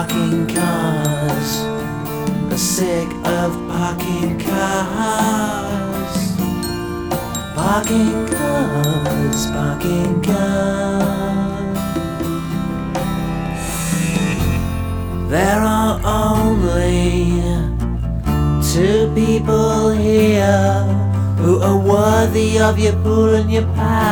parking cars. I'm sick of parking cars. Parking cars, parking cars. There are only two people here who are worthy of your pull and your power.